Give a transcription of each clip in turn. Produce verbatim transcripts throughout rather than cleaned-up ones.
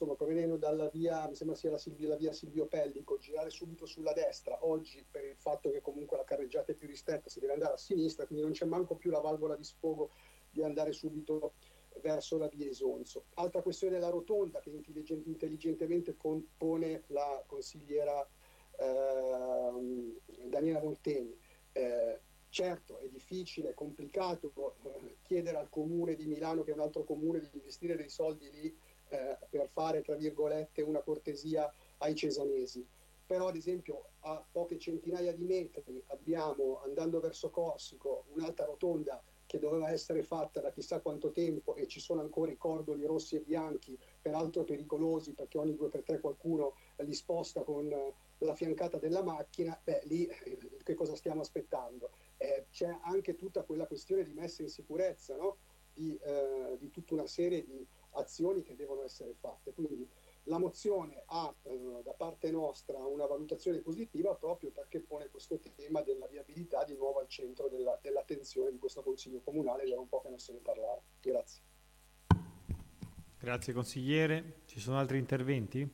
insomma, provenendo dalla via, mi sembra sia la, Silvio, la via Silvio Pellico, girare subito sulla destra, oggi per il fatto che comunque la carreggiata è più ristretta si deve andare a sinistra, quindi non c'è manco più la valvola di sfogo di andare subito verso la via Isonzo. Altra questione della rotonda che intelligentemente pone la consigliera eh, Daniela Molteni. Eh, certo è difficile, è complicato eh, chiedere al comune di Milano, che è un altro comune, di investire dei soldi lì eh, per fare, tra virgolette, una cortesia ai cesanesi. Però ad esempio a poche centinaia di metri abbiamo, andando verso Corsico, un'altra rotonda che doveva essere fatta da chissà quanto tempo e ci sono ancora i cordoli rossi e bianchi, peraltro pericolosi perché ogni due per tre qualcuno li sposta con la fiancata della macchina. Beh, lì che cosa stiamo aspettando? Eh, c'è anche tutta quella questione di messa in sicurezza, no? di, eh, di tutta una serie di azioni che devono essere fatte. Quindi la mozione ha eh, da parte nostra una valutazione positiva proprio perché pone questo tema della viabilità di nuovo al centro della, dell'attenzione di questo Consiglio Comunale, ed era un po' che non se ne parlava. Grazie. Grazie consigliere. Ci sono altri interventi?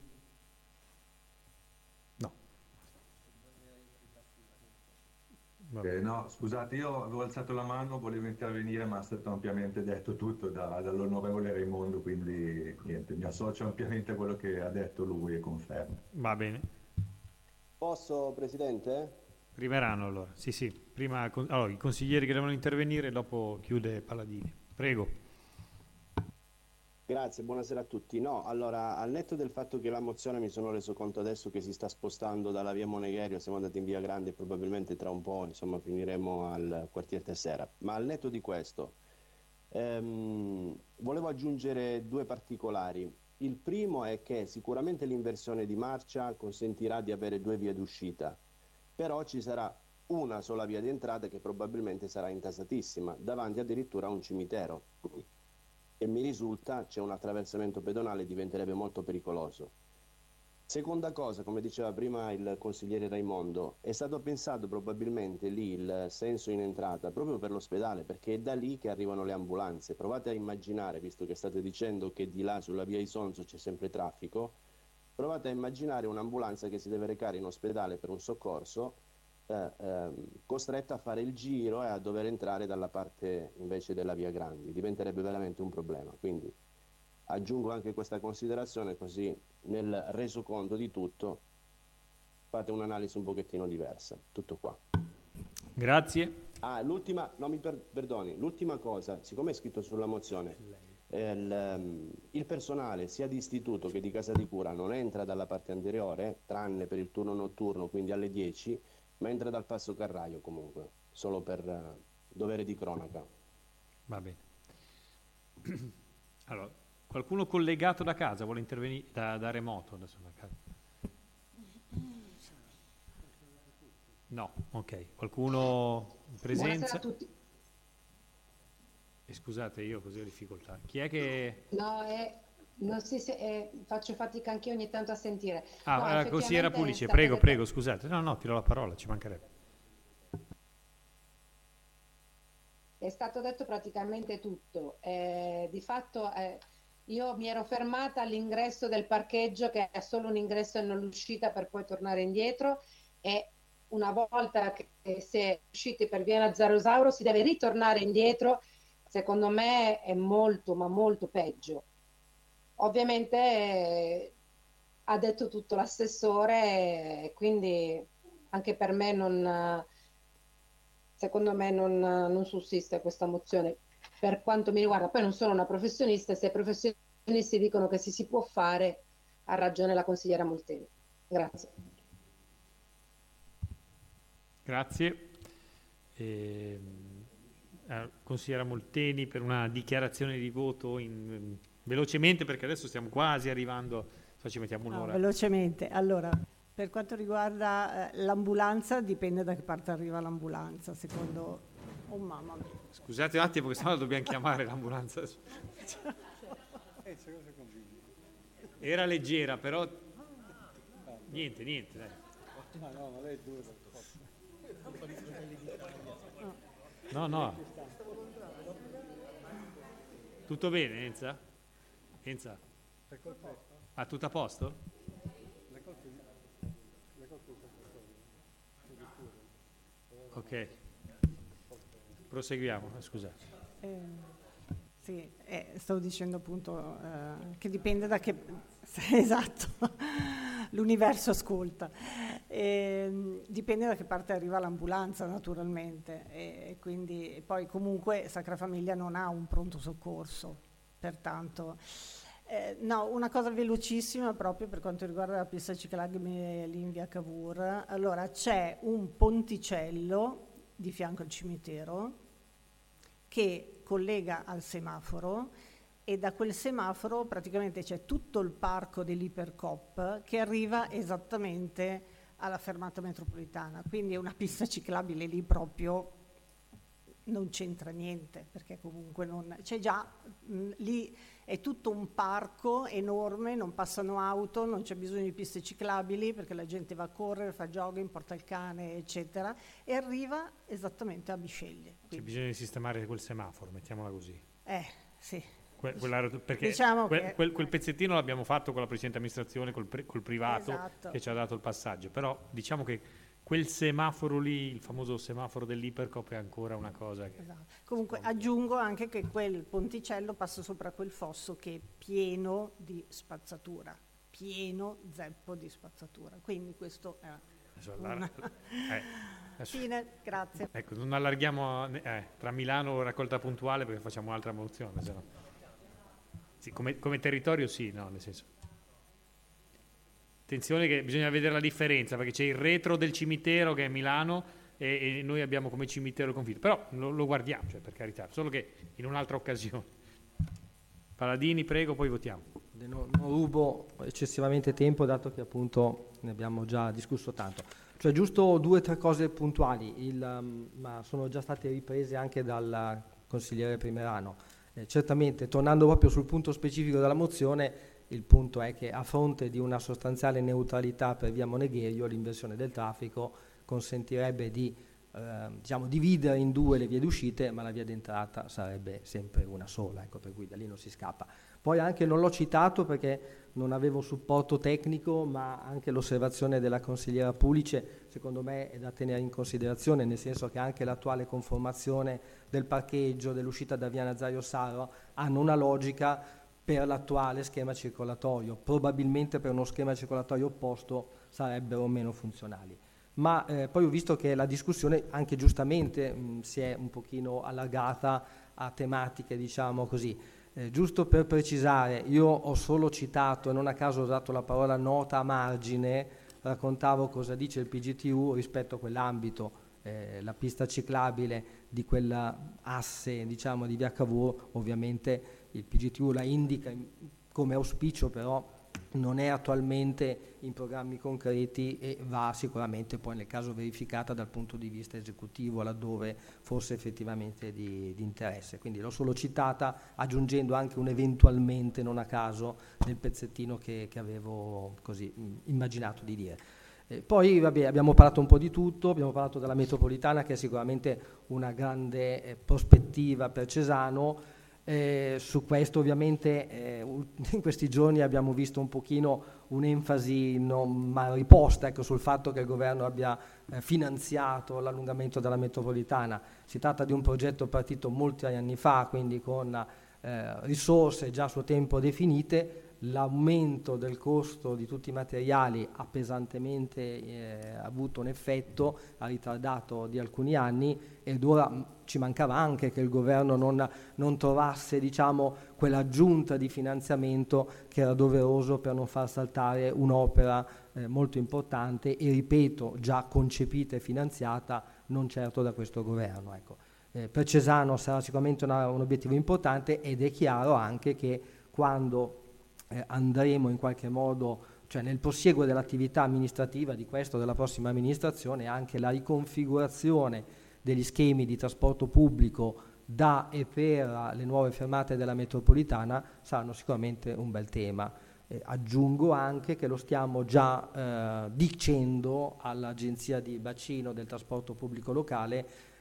No. Eh, no, scusate, io avevo alzato la mano, volevo intervenire, ma è stato ampiamente detto tutto da, dall'onorevole Raimondo, quindi niente, mi associo ampiamente a quello che ha detto lui e confermo. Va bene. Posso, Presidente? Primeranno allora. Sì, sì. Prima allora, i consiglieri che devono intervenire, dopo chiude Paladini. Prego. Grazie, buonasera a tutti. No, allora, al netto del fatto che la mozione, mi sono reso conto adesso che si sta spostando dalla via Monegherio, siamo andati in via Grande e probabilmente tra un po', insomma, finiremo al quartier Tessera. Ma al netto di questo, ehm, volevo aggiungere due particolari. Il primo è che sicuramente l'inversione di marcia consentirà di avere due vie d'uscita, però ci sarà una sola via di entrata che probabilmente sarà intasatissima, davanti addirittura a un cimitero. E mi risulta c'è un attraversamento pedonale, diventerebbe molto pericoloso. Seconda cosa, come diceva prima il consigliere Raimondo, è stato pensato probabilmente lì il senso in entrata proprio per l'ospedale, perché è da lì che arrivano le ambulanze. Provate a immaginare, visto che state dicendo che di là sulla via Isonzo c'è sempre traffico, provate a immaginare un'ambulanza che si deve recare in ospedale per un soccorso, Eh, ehm, costretta a fare il giro e a dover entrare dalla parte invece della via Grandi. Diventerebbe veramente un problema. Quindi aggiungo anche questa considerazione, così nel resoconto di tutto fate un'analisi un pochettino diversa. Tutto qua. Grazie. Ah, l'ultima, no, mi per, perdoni, l'ultima cosa, siccome è scritto sulla mozione, eh, il, il personale sia di istituto che di casa di cura non entra dalla parte anteriore, tranne per il turno notturno, quindi alle dieci, ma entra dal passo Carraio comunque, solo per uh, dovere di cronaca. Va bene. Allora, qualcuno collegato da casa vuole intervenire da, da remoto? Adesso da casa. No, ok. Qualcuno in presenza? Buonasera a tutti. E scusate, io così ho difficoltà. Chi è che... No, è... Non si se, eh, faccio fatica anche io ogni tanto a sentire. Ah, no, consigliera Pulice, prego, detto... prego, scusate. No, no, ti do la parola, ci mancherebbe. È stato detto praticamente tutto. Eh, di fatto eh, io mi ero fermata all'ingresso del parcheggio, che è solo un ingresso e non l'uscita, per poi tornare indietro, e una volta che si è usciti per via Nazzarosauro si deve ritornare indietro. Secondo me è molto, ma molto peggio. Ovviamente eh, ha detto tutto l'assessore, eh, quindi anche per me non, secondo me non, non sussiste questa mozione per quanto mi riguarda. Poi non sono una professionista, se i professionisti dicono che si, si può fare, ha ragione la consigliera Molteni. Grazie. Grazie. Eh, eh, consigliera Molteni per una dichiarazione di voto in... velocemente, perché adesso stiamo quasi arrivando, so, ci mettiamo un'ora. No, velocemente. Allora, per quanto riguarda eh, l'ambulanza, dipende da che parte arriva l'ambulanza, secondo... Oh mamma mia. Scusate un attimo, perché sennò dobbiamo chiamare l'ambulanza. Era leggera, però... Niente, niente, dai. No, no, ma lei è dura. No, no. Tutto bene, Enza? Enza? Va tutto a posto? Ok, proseguiamo, scusate. Eh, sì, eh, stavo dicendo appunto eh, che dipende da che... esatto, l'universo ascolta. Eh, dipende da che parte arriva l'ambulanza naturalmente e, e quindi e poi comunque Sacra Famiglia non ha un pronto soccorso, pertanto... Eh, no, una cosa velocissima proprio per quanto riguarda la pista ciclabile lì in via Cavour. Allora c'è un ponticello di fianco al cimitero che collega al semaforo e da quel semaforo praticamente c'è tutto il parco dell'Ipercoop che arriva esattamente alla fermata metropolitana, quindi è una pista ciclabile lì proprio non c'entra niente perché comunque non c'è già mh, lì è tutto un parco enorme, non passano auto, non c'è bisogno di piste ciclabili perché la gente va a correre, fa jogging, porta il cane, eccetera, e arriva esattamente a Bisceglie. C'è bisogno di sistemare quel semaforo, mettiamola così. Eh, sì. Que- quella, perché diciamo que- che... quel, quel pezzettino l'abbiamo fatto con la precedente amministrazione, col, pre- col privato, esatto. Che ci ha dato il passaggio, però diciamo che quel semaforo lì, il famoso semaforo dell'Ipercoop, è ancora una cosa che... Esatto. Comunque aggiungo anche che quel ponticello passa sopra quel fosso che è pieno di spazzatura, pieno zeppo di spazzatura, quindi questo è Adesso, una... eh, adesso, Fine, grazie. ecco, non allarghiamo eh, tra Milano e Raccolta Puntuale perché facciamo un'altra mozione, se no. Sì, come, come territorio sì, no, nel senso... Attenzione che bisogna vedere la differenza, perché c'è il retro del cimitero che è Milano e, e noi abbiamo come cimitero il Confino, però lo, lo guardiamo, cioè, per carità, solo che in un'altra occasione. Paladini, prego, poi votiamo. Non, non rubo eccessivamente tempo, dato che appunto ne abbiamo già discusso tanto. Cioè giusto due o tre cose puntuali, il, um, ma sono già state riprese anche dal consigliere Primerano. Eh, certamente, tornando proprio sul punto specifico della mozione, il punto è che a fronte di una sostanziale neutralità per via Monegherio, l'inversione del traffico consentirebbe di eh, diciamo, dividere in due le vie d'uscite, ma la via d'entrata sarebbe sempre una sola, ecco, per cui da lì non si scappa. Poi anche non l'ho citato perché non avevo supporto tecnico, ma anche l'osservazione della consigliera Pulice secondo me è da tenere in considerazione, nel senso che anche l'attuale conformazione del parcheggio, dell'uscita da via Nazario Sarro hanno una logica per l'attuale schema circolatorio, probabilmente per uno schema circolatorio opposto sarebbero meno funzionali. Ma eh, poi ho visto che la discussione anche giustamente mh, si è un pochino allargata a tematiche, diciamo così. Eh, giusto per precisare, io ho solo citato, e non a caso ho usato la parola nota a margine, raccontavo cosa dice il P G T U rispetto a quell'ambito, eh, la pista ciclabile di quell'asse, diciamo, di via Cavour, ovviamente il P G T U la indica come auspicio, però non è attualmente in programmi concreti e va sicuramente poi nel caso verificata dal punto di vista esecutivo laddove fosse effettivamente di, di interesse. Quindi l'ho solo citata aggiungendo anche un eventualmente non a caso nel pezzettino che, che avevo così mh, immaginato di dire. Eh, poi vabbè, abbiamo parlato un po' di tutto, abbiamo parlato della metropolitana che è sicuramente una grande eh, prospettiva per Cesano. Eh, su questo ovviamente eh, in questi giorni abbiamo visto un pochino un'enfasi non mal riposta, ecco, sul fatto che il governo abbia eh, finanziato l'allungamento della metropolitana. Si tratta di un progetto partito molti anni fa, quindi con eh, risorse già a suo tempo definite. L'aumento del costo di tutti i materiali ha pesantemente eh, avuto un effetto, ha ritardato di alcuni anni ed ora mh, ci mancava anche che il governo non, non trovasse, diciamo, quell'aggiunta di finanziamento che era doveroso per non far saltare un'opera eh, molto importante e, ripeto, già concepita e finanziata non certo da questo governo. Ecco. Eh, per Cesano sarà sicuramente una, un obiettivo importante ed è chiaro anche che quando Eh, andremo in qualche modo, cioè nel prosieguo dell'attività amministrativa di questo o della prossima amministrazione, anche la riconfigurazione degli schemi di trasporto pubblico da e per le nuove fermate della metropolitana saranno sicuramente un bel tema. Eh, aggiungo anche che lo stiamo già eh, dicendo all'Agenzia di Bacino del Trasporto Pubblico Locale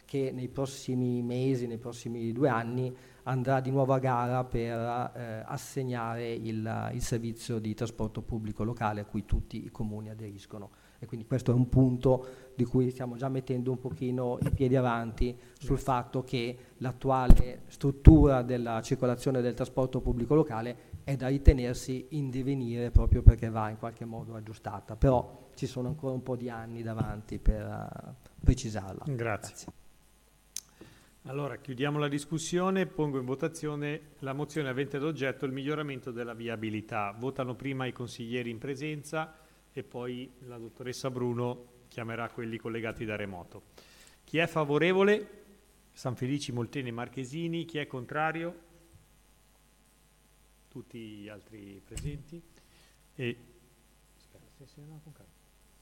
che nei prossimi mesi, nei prossimi due anni, andrà di nuovo a gara per eh, assegnare il, il servizio di trasporto pubblico locale a cui tutti i comuni aderiscono. E quindi questo è un punto di cui stiamo già mettendo un pochino i piedi avanti sul fatto che l'attuale struttura della circolazione del trasporto pubblico locale è da ritenersi in divenire proprio perché va in qualche modo aggiustata, però ci sono ancora un po' di anni davanti per uh, precisarla. Grazie. Grazie. Allora, chiudiamo la discussione, pongo in votazione la mozione avente ad oggetto il miglioramento della viabilità. Votano prima i consiglieri in presenza e poi la dottoressa Bruno chiamerà quelli collegati da remoto. Chi è favorevole? Sanfelici, Molteni e Marchesini. Chi è contrario? Tutti gli altri presenti. E aspetta, sì, sì, no, con calma.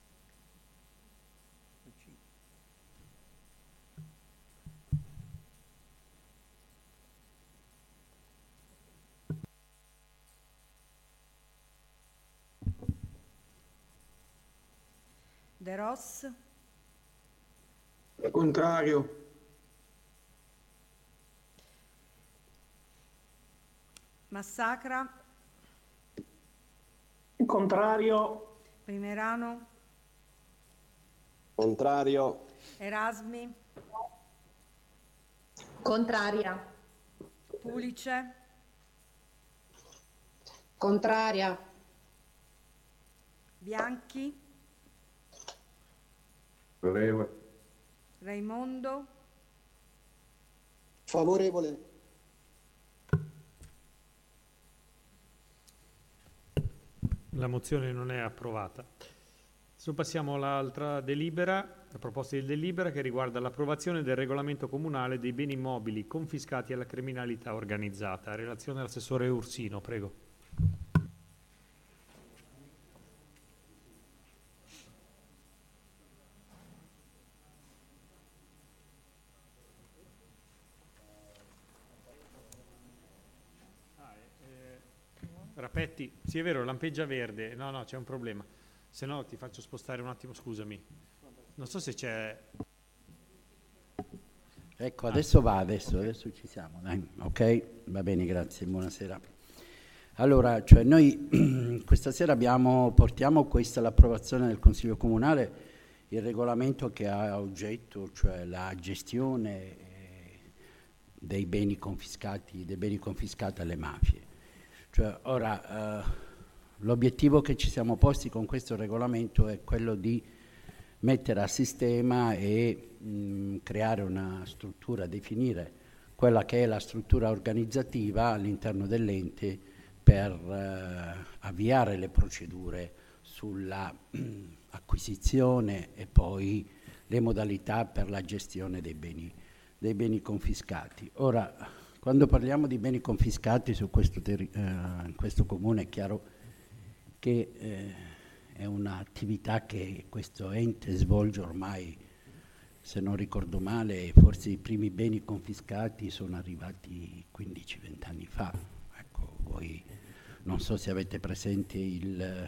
De Ros, Contrario. Massacra, Contrario. Primerano, Contrario. Erasmi, Contraria. Pulice, Contraria. Bianchi, Favorevole. Raimondo, Favorevole. La mozione non è approvata. Adesso passiamo all'altra delibera, la proposta di delibera che riguarda l'approvazione del regolamento comunale dei beni immobili confiscati alla criminalità organizzata. Relazione all'assessore Ursino, prego. Rapetti, sì è vero, lampeggia verde, no no c'è un problema, se no ti faccio spostare un attimo, scusami, non so se c'è... Ecco, adesso va, adesso, adesso ci siamo, dai. Ok, va bene, grazie, buonasera. Allora, cioè noi questa sera abbiamo, portiamo questa all'approvazione del Consiglio Comunale, il regolamento che ha oggetto, cioè la gestione dei beni confiscati, dei beni confiscati alle mafie. Cioè, ora, eh, l'obiettivo che ci siamo posti con questo regolamento è quello di mettere a sistema e mh, creare una struttura, definire quella che è la struttura organizzativa all'interno dell'ente per eh, avviare le procedure sulla mh, acquisizione e poi le modalità per la gestione dei beni, dei beni confiscati. Ora, quando parliamo di beni confiscati su questo, teri- eh, in questo comune è chiaro che eh, è un'attività che questo ente svolge ormai, se non ricordo male, forse i primi beni confiscati sono arrivati quindici venti anni fa. Ecco, voi non so se avete presente il,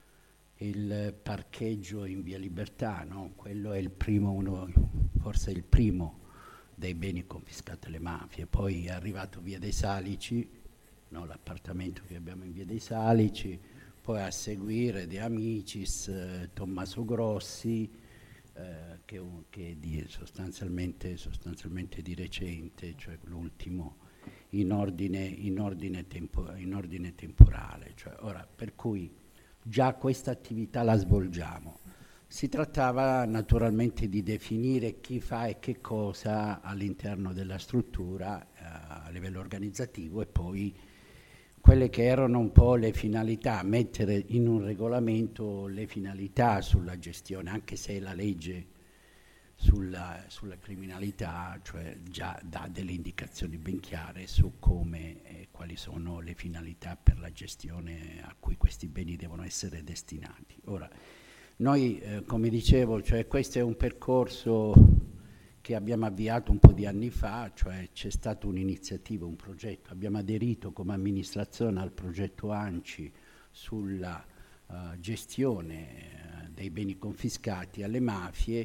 il parcheggio in Via Libertà, no? Quello è il primo, uno, forse il primo dei beni confiscati alle mafie. Poi è arrivato Via dei Salici, no, l'appartamento che abbiamo in Via dei Salici, poi a seguire De Amicis, eh, Tommaso Grossi, eh, che, che di, sostanzialmente, sostanzialmente di recente, cioè l'ultimo in ordine, in ordine, tempo, in ordine temporale. Cioè, ora, per cui già questa attività la svolgiamo. Si trattava naturalmente di definire chi fa e che cosa all'interno della struttura eh, a livello organizzativo e poi quelle che erano un po' le finalità, mettere in un regolamento le finalità sulla gestione, anche se la legge sulla, sulla criminalità, cioè già dà delle indicazioni ben chiare su come e quali sono le finalità per la gestione a cui questi beni devono essere destinati. Ora, noi, eh, come dicevo, cioè questo è un percorso che abbiamo avviato un po' di anni fa, cioè c'è stata un'iniziativa, un progetto, abbiamo aderito come amministrazione al progetto ANCI sulla uh, gestione uh, dei beni confiscati alle mafie,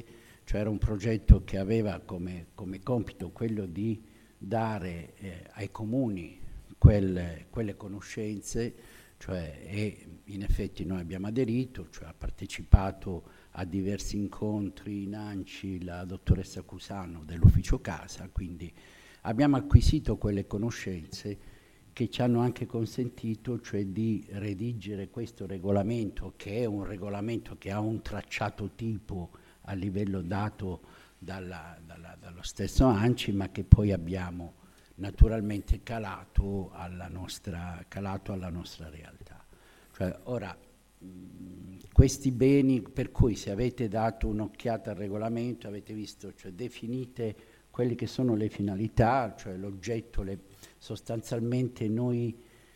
cioè era un progetto che aveva come, come compito quello di dare eh, ai comuni quelle, quelle conoscenze, cioè, e in effetti noi abbiamo aderito, cioè ha partecipato a diversi incontri in ANCI la dottoressa Cusano dell'Ufficio Casa, quindi abbiamo acquisito quelle conoscenze che ci hanno anche consentito, cioè, di redigere questo regolamento, che è un regolamento che ha un tracciato tipo a livello dato dalla, dalla, dallo stesso ANCI, ma che poi abbiamo naturalmente calato alla nostra, calato alla nostra realtà. Cioè, ora, mh, questi beni, per cui se avete dato un'occhiata al regolamento, avete visto, cioè, definite quelle che sono le finalità, cioè l'oggetto, le, sostanzialmente noi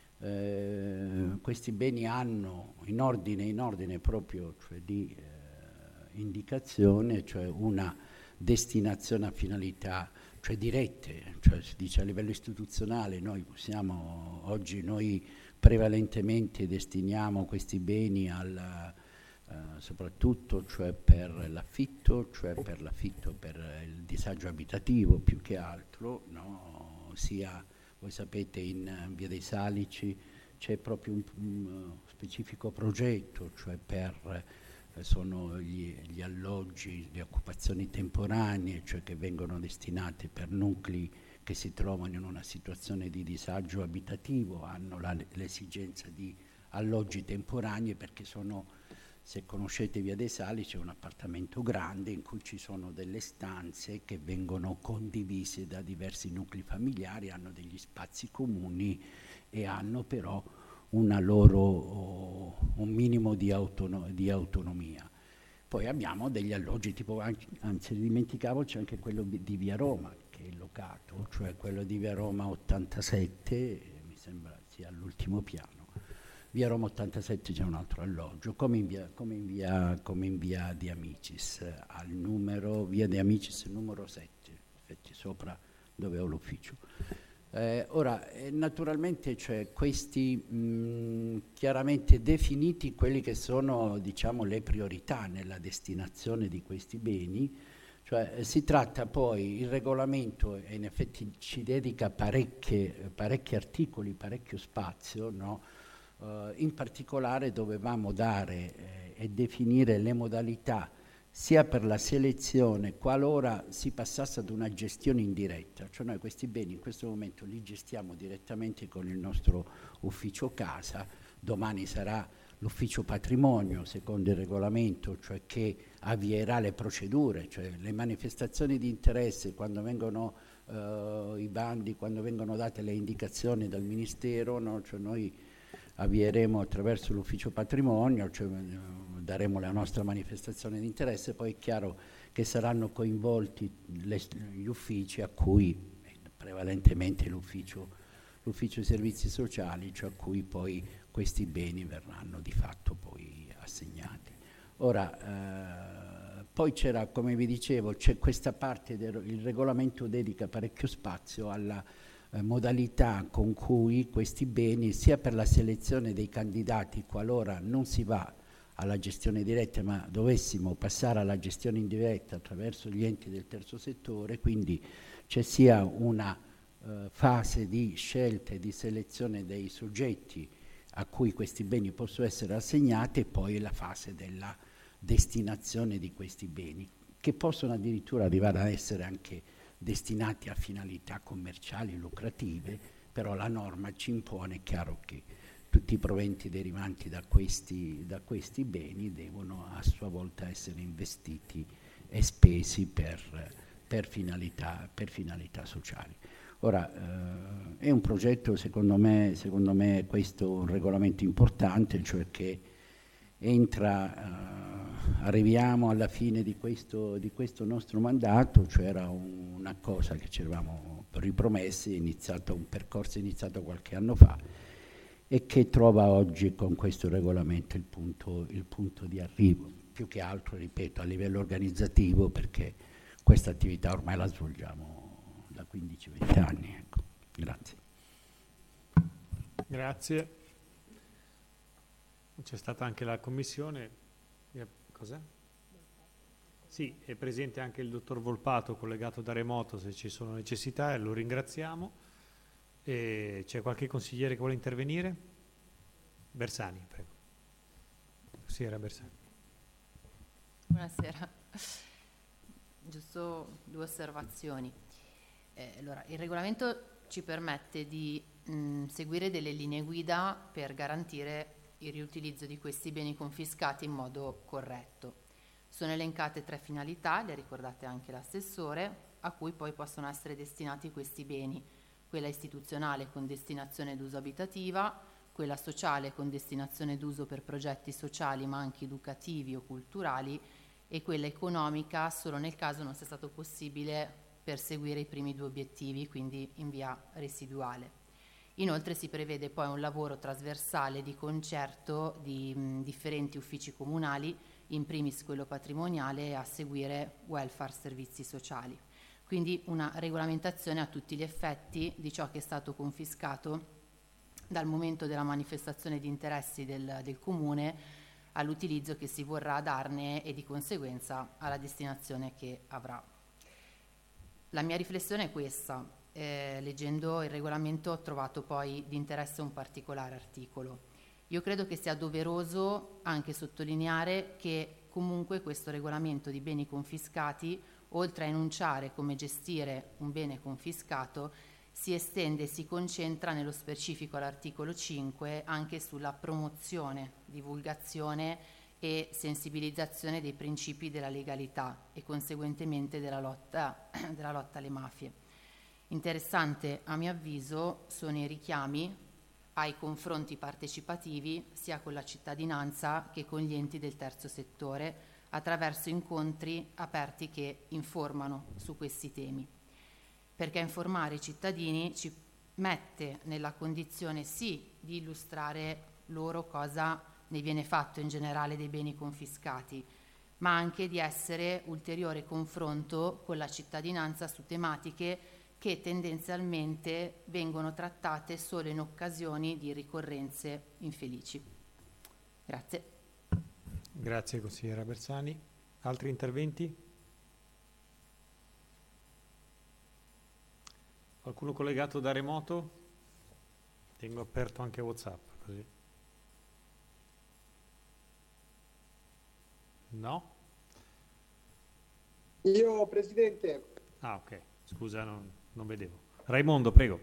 eh, questi beni hanno in ordine, in ordine proprio, cioè, di eh, indicazione, cioè una destinazione a finalità, cioè dirette, cioè si dice a livello istituzionale, noi possiamo, oggi noi prevalentemente destiniamo questi beni al Uh, soprattutto, cioè, per l'affitto, cioè per l'affitto per il disagio abitativo più che altro, no? Sia, voi sapete, in uh, Via dei Salici c'è proprio un, un specifico progetto, cioè per uh, sono gli, gli alloggi, le occupazioni temporanee, cioè che vengono destinati per nuclei che si trovano in una situazione di disagio abitativo, hanno la, l'esigenza di alloggi temporanei perché sono, se conoscete Via dei Sali, c'è un appartamento grande in cui ci sono delle stanze che vengono condivise da diversi nuclei familiari, hanno degli spazi comuni e hanno però una loro, oh, un minimo di, autono- di autonomia. Poi abbiamo degli alloggi tipo, anzi dimenticavo, c'è anche quello di Via Roma che è locato, cioè quello di Via Roma ottantasette, mi sembra sia all'ultimo piano. Via Roma ottantasette c'è un altro alloggio, come in via, come in via, come in via De Amicis, al numero, via De Amicis numero sette, infatti sopra dove ho l'ufficio. Eh, ora, eh, naturalmente, cioè, questi mh, chiaramente definiti quelli che sono, diciamo, le priorità nella destinazione di questi beni, cioè eh, si tratta poi, il regolamento eh, in effetti ci dedica parecchie, parecchi articoli, parecchio spazio, no? Uh, in particolare dovevamo dare eh, e definire le modalità sia per la selezione qualora si passasse ad una gestione indiretta, cioè noi questi beni in questo momento li gestiamo direttamente con il nostro ufficio casa, domani sarà l'ufficio patrimonio secondo il regolamento, cioè che avvierà le procedure, cioè le manifestazioni di interesse quando vengono uh, i bandi, quando vengono date le indicazioni dal Ministero, no? Cioè noi avvieremo attraverso l'ufficio patrimonio, cioè daremo la nostra manifestazione di interesse, poi è chiaro che saranno coinvolti le, gli uffici a cui, prevalentemente l'ufficio, l'ufficio servizi sociali, cioè a cui poi questi beni verranno di fatto poi assegnati. Ora, eh, poi c'era, come vi dicevo, c'è questa parte del il regolamento dedica parecchio spazio alla Eh, modalità con cui questi beni, sia per la selezione dei candidati qualora non si va alla gestione diretta ma dovessimo passare alla gestione indiretta attraverso gli enti del terzo settore, quindi c'è sia una eh, fase di scelta e di selezione dei soggetti a cui questi beni possono essere assegnati e poi la fase della destinazione di questi beni, che possono addirittura arrivare a essere anche destinati a finalità commerciali lucrative, però la norma ci impone, è chiaro che tutti i proventi derivanti da questi, da questi beni devono a sua volta essere investiti e spesi per, per, finalità, per finalità sociali. Ora, eh, è un progetto, secondo me, secondo me questo è un regolamento importante, cioè che entra... Eh, arriviamo alla fine di questo, di questo nostro mandato, cioè era un, una cosa che ci eravamo ripromessi, iniziato, un percorso iniziato qualche anno fa e che trova oggi con questo regolamento il punto, il punto di arrivo, più che altro, ripeto, a livello organizzativo, perché questa attività ormai la svolgiamo da quindici venti anni. Ecco. Grazie. Grazie. C'è stata anche la commissione. Cos'è? Sì, è presente anche il dottor Volpato collegato da remoto se ci sono necessità e lo ringraziamo. E c'è qualche consigliere che vuole intervenire? Bersani, prego. Consigliera Bersani. Buonasera. Giusto due osservazioni. Eh, allora, il regolamento ci permette di mh, seguire delle linee guida per garantire il riutilizzo di questi beni confiscati in modo corretto. Sono elencate tre finalità, le ha ricordate anche l'assessore, a cui poi possono essere destinati questi beni: quella istituzionale con destinazione d'uso abitativa, quella sociale con destinazione d'uso per progetti sociali ma anche educativi o culturali, e quella economica solo nel caso non sia stato possibile perseguire i primi due obiettivi, quindi in via residuale. Inoltre si prevede poi un lavoro trasversale di concerto di mh, differenti uffici comunali, in primis quello patrimoniale, e a seguire welfare, servizi sociali. Quindi una regolamentazione a tutti gli effetti di ciò che è stato confiscato dal momento della manifestazione di interessi del, del Comune all'utilizzo che si vorrà darne e di conseguenza alla destinazione che avrà. La mia riflessione è questa. Eh, leggendo il regolamento ho trovato poi di interesse un particolare articolo. Io credo che sia doveroso anche sottolineare che comunque questo regolamento di beni confiscati, oltre a enunciare come gestire un bene confiscato, si estende e si concentra nello specifico all'articolo cinque anche sulla promozione, divulgazione e sensibilizzazione dei principi della legalità e conseguentemente della lotta, della lotta alle mafie. Interessante, a mio avviso, sono i richiami ai confronti partecipativi sia con la cittadinanza che con gli enti del terzo settore, attraverso incontri aperti che informano su questi temi. Perché informare i cittadini ci mette nella condizione sì di illustrare loro cosa ne viene fatto in generale dei beni confiscati, ma anche di essere ulteriore confronto con la cittadinanza su tematiche che tendenzialmente vengono trattate solo in occasioni di ricorrenze infelici. Grazie. Grazie consigliera Bersani. Altri interventi? Qualcuno collegato da remoto? Tengo aperto anche WhatsApp, così. No? Io, Presidente. Ah, ok. Scusa, non, non vedevo. Raimondo, prego.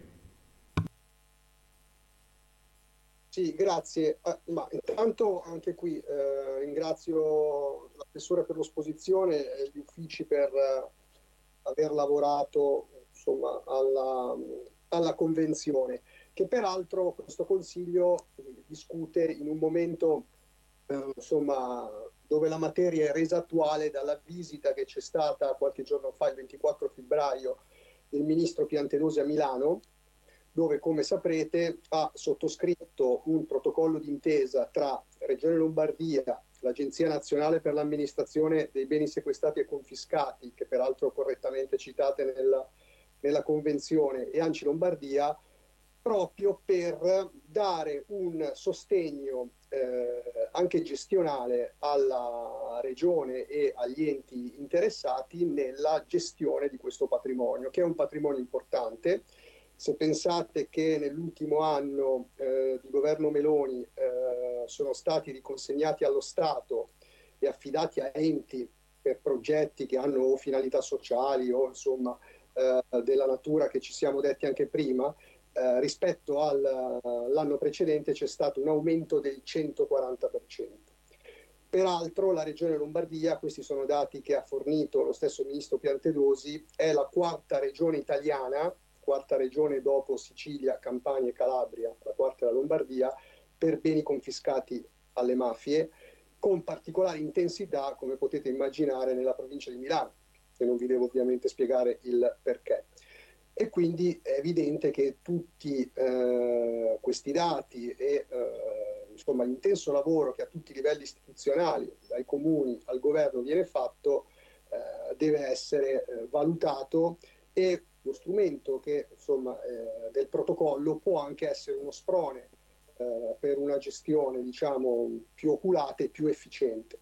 Sì, grazie. Uh, ma intanto anche qui eh, ringrazio l'assessore per l'esposizione e gli uffici per uh, aver lavorato insomma, alla, alla convenzione, che peraltro questo Consiglio discute in un momento eh, insomma, dove la materia è resa attuale dalla visita che c'è stata qualche giorno fa, il ventiquattro febbraio, del ministro Piantedosi a Milano, dove, come saprete, ha sottoscritto un protocollo d'intesa tra Regione Lombardia, l'Agenzia Nazionale per l'Amministrazione dei Beni Sequestrati e Confiscati, che peraltro correttamente citate nella, nella Convenzione, e Anci Lombardia, proprio per dare un sostegno eh, anche gestionale alla Regione e agli enti interessati nella gestione di questo patrimonio, che è un patrimonio importante. Se pensate che nell'ultimo anno eh, di governo Meloni eh, sono stati riconsegnati allo Stato e affidati a enti per progetti che hanno finalità sociali o insomma eh, della natura che ci siamo detti anche prima, eh, rispetto all'anno precedente c'è stato un aumento del centoquaranta per cento. Peraltro la Regione Lombardia, questi sono dati che ha fornito lo stesso ministro Piantedosi, è la quarta regione italiana, quarta regione dopo Sicilia, Campania e Calabria, la quarta è la Lombardia, per beni confiscati alle mafie, con particolare intensità, come potete immaginare, nella provincia di Milano, e non vi devo ovviamente spiegare il perché. E quindi è evidente che tutti eh, questi dati e eh, insomma, l'intenso lavoro che a tutti i livelli istituzionali, dai comuni al governo, viene fatto, eh, deve essere eh, valutato, e lo strumento che, insomma, eh, del protocollo può anche essere uno sprone eh, per una gestione, diciamo, più oculata e più efficiente.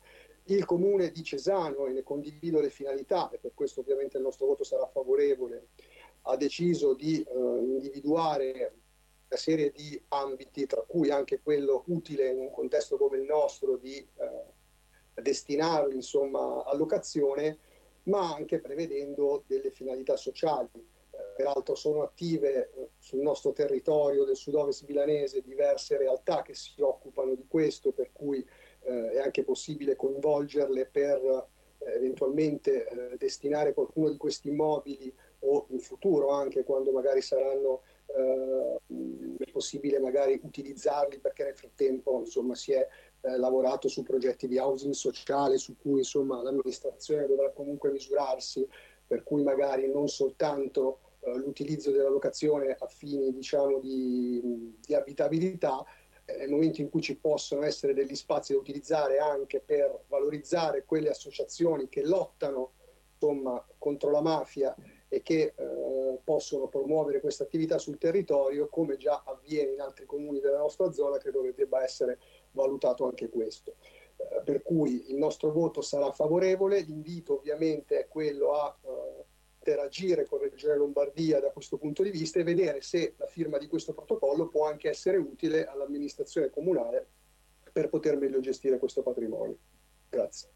Il Comune di Cesano, e ne condivido le finalità, e per questo ovviamente il nostro voto sarà favorevole, ha deciso di eh, individuare una serie di ambiti, tra cui anche quello utile in un contesto come il nostro di eh, destinarlo insomma a locazione, ma anche prevedendo delle finalità sociali. Eh, peraltro sono attive eh, sul nostro territorio del sud-ovest milanese diverse realtà che si occupano di questo, per cui eh, è anche possibile coinvolgerle per eh, eventualmente eh, destinare qualcuno di questi immobili, o in futuro anche quando magari saranno eh, è possibile magari utilizzarli, perché nel frattempo insomma si è eh, lavorato su progetti di housing sociale su cui insomma l'amministrazione dovrà comunque misurarsi, per cui magari non soltanto eh, l'utilizzo della locazione a fini diciamo di, di abitabilità, eh, nel momento in cui ci possono essere degli spazi da utilizzare anche per valorizzare quelle associazioni che lottano insomma contro la mafia e che eh, possono promuovere questa attività sul territorio, come già avviene in altri comuni della nostra zona, credo che debba essere valutato anche questo. Eh, per cui il nostro voto sarà favorevole. L'invito ovviamente è quello a eh, interagire con la Regione Lombardia da questo punto di vista e vedere se la firma di questo protocollo può anche essere utile all'amministrazione comunale per poter meglio gestire questo patrimonio. Grazie.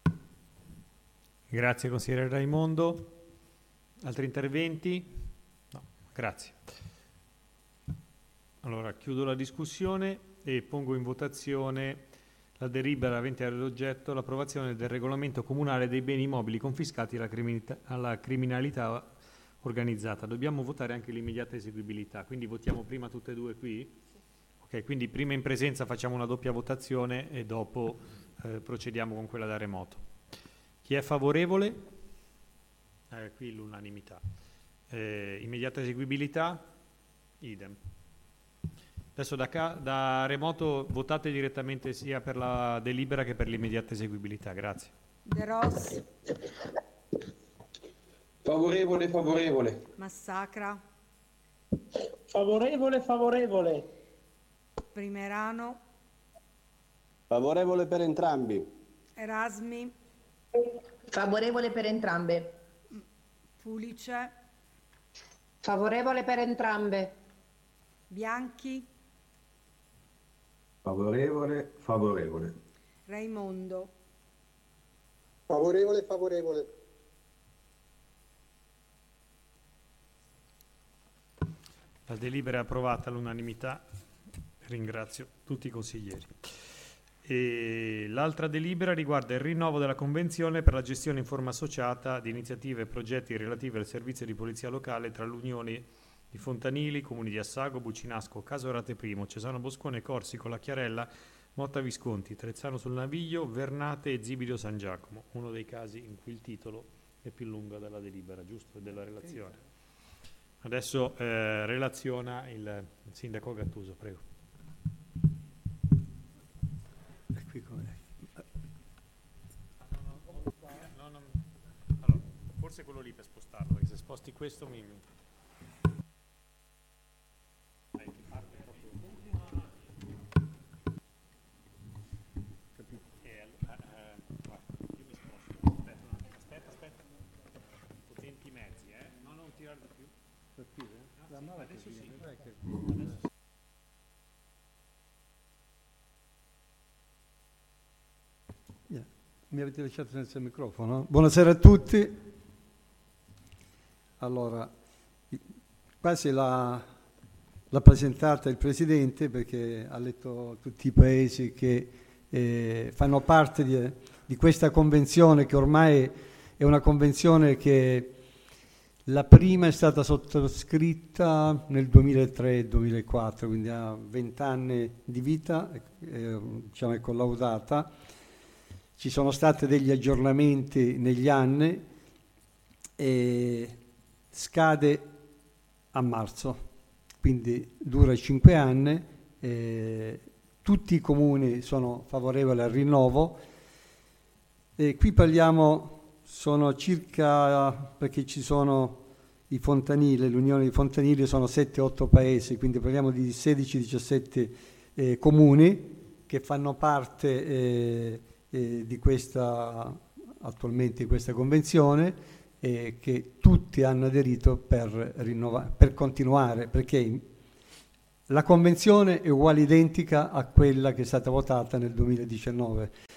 Grazie consigliere Raimondo. Altri interventi? No, grazie. Allora chiudo la discussione e pongo in votazione la delibera avente ad oggetto l'approvazione del regolamento comunale dei beni immobili confiscati alla, criminalità, alla criminalità organizzata. Dobbiamo votare anche l'immediata eseguibilità, quindi votiamo prima tutte e due qui? Ok, quindi prima in presenza facciamo una doppia votazione e dopo eh, procediamo con quella da remoto. Chi è favorevole? Eh, qui l'unanimità. Eh, immediata eseguibilità? Idem. Adesso da, ca- da remoto votate direttamente sia per la delibera che per l'immediata eseguibilità. Grazie. De Rossi. Favorevole, favorevole. Massacra. Favorevole, favorevole. Primerano. Favorevole per entrambi. Erasmi. Favorevole per entrambe. Pulice. Favorevole per entrambe. Bianchi. Favorevole, favorevole. Raimondo. Favorevole, favorevole. La delibera è approvata all'unanimità. Ringrazio tutti i consiglieri. E l'altra delibera riguarda il rinnovo della convenzione per la gestione in forma associata di iniziative e progetti relativi al servizio di polizia locale tra l'Unione di Fontanili, comuni di Assago, Bucinasco, Casorate Primo, Cesano Boscone, Corsico, La Chiarella, Motta Visconti, Trezzano sul Naviglio, Vernate e Zibidio San Giacomo, uno dei casi in cui il titolo è più lungo della delibera, giusto? Della relazione. Adesso eh, relaziona il, il sindaco Gattuso, prego. Qui come... no, no, allora, forse quello lì per spostarlo, perché se sposti questo mi... Dai, che parte proprio... Capito? Eh, eh, guarda, io mi sposto. Aspetta, aspetta, aspetta. Potenti mezzi, eh? No, non tirare di più. Per qui, eh? No, La sì, mala adesso che sì. viene, Adesso che... sì. Mi avete lasciato senza microfono? Buonasera a tutti. Allora, quasi l'ha, l'ha presentata il Presidente, perché ha letto tutti i paesi che eh, fanno parte di, di questa convenzione, che ormai è una convenzione che la prima è stata sottoscritta nel duemilatré duemilaquattro, quindi ha vent'anni di vita, eh, diciamo è collaudata. Ci sono stati degli aggiornamenti negli anni e scade a marzo, quindi dura cinque anni. E tutti i comuni sono favorevoli al rinnovo. E qui parliamo, sono circa, perché ci sono i Fontanili, l'Unione di Fontanili sono sette otto paesi, quindi parliamo di sedici diciassette eh, comuni che fanno parte... Eh, eh, di questa, attualmente questa convenzione, e che tutti hanno aderito per, rinnova- per continuare, perché la convenzione è uguale identica a quella che è stata votata nel duemiladiciannove,